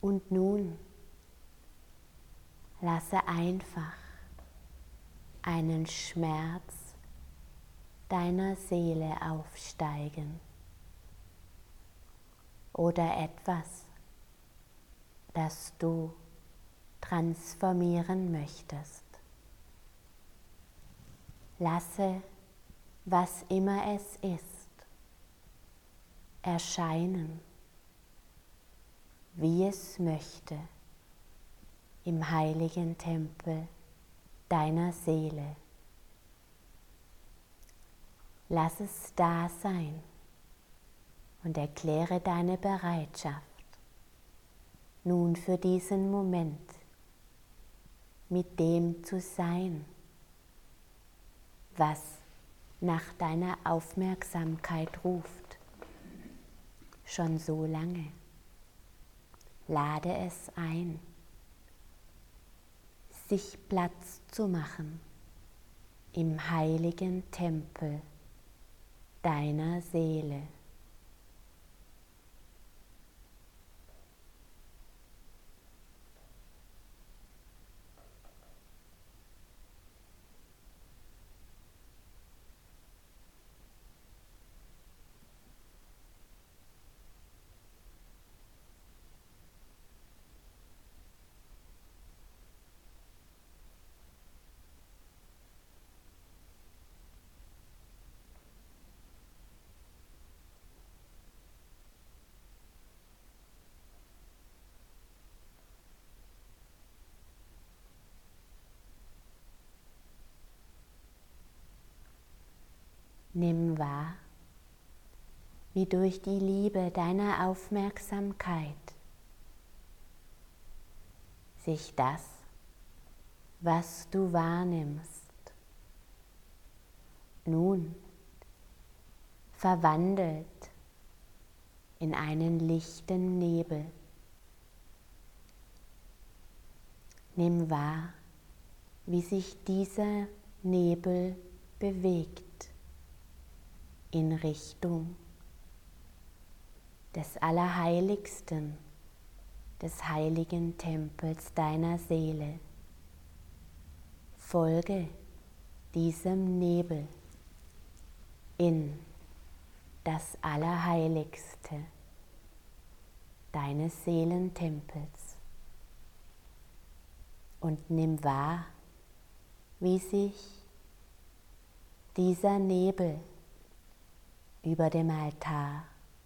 Und nun lasse einfach einen Schmerz deiner Seele aufsteigen oder etwas, das du transformieren möchtest. Lasse, was immer es ist, erscheinen, wie es möchte, im heiligen Tempel deiner Seele. Lass es da sein und erkläre deine Bereitschaft, nun für diesen Moment mit dem zu sein, was nach deiner Aufmerksamkeit ruft, schon so lange. Lade es ein, sich Platz zu machen im heiligen Tempel deiner Seele. Nimm wahr, wie durch die Liebe deiner Aufmerksamkeit sich das, was du wahrnimmst, nun verwandelt in einen lichten Nebel. Nimm wahr, wie sich dieser Nebel bewegt in Richtung des Allerheiligsten, des heiligen Tempels deiner Seele. Folge diesem Nebel in das Allerheiligste deines Seelentempels und nimm wahr, wie sich dieser Nebel über dem Altar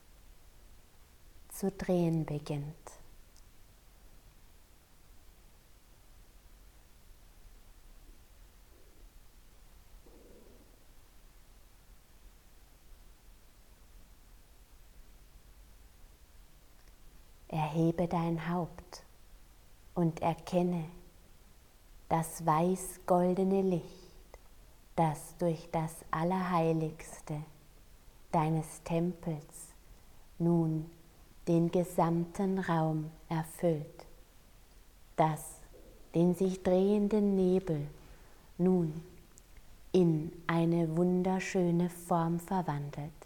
zu drehen beginnt. Erhebe dein Haupt und erkenne das weiß-goldene Licht, das durch das Allerheiligste deines Tempels nun den gesamten Raum erfüllt, das den sich drehenden Nebel nun in eine wunderschöne Form verwandelt.